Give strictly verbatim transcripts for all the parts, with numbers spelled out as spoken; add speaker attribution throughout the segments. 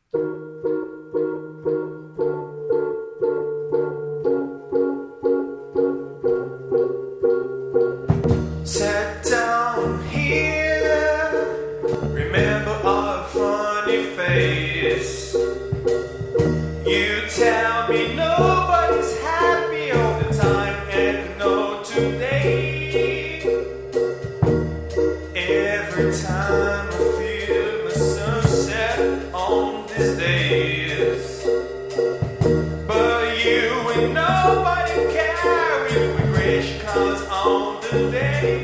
Speaker 1: Sat down here, remember our funny face. You tell me nobody's happy all the time, and no today. Every time I feel the sunset on these days, but you and nobody carry with gray clouds on the day.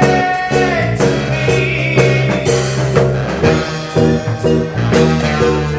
Speaker 2: Thank you.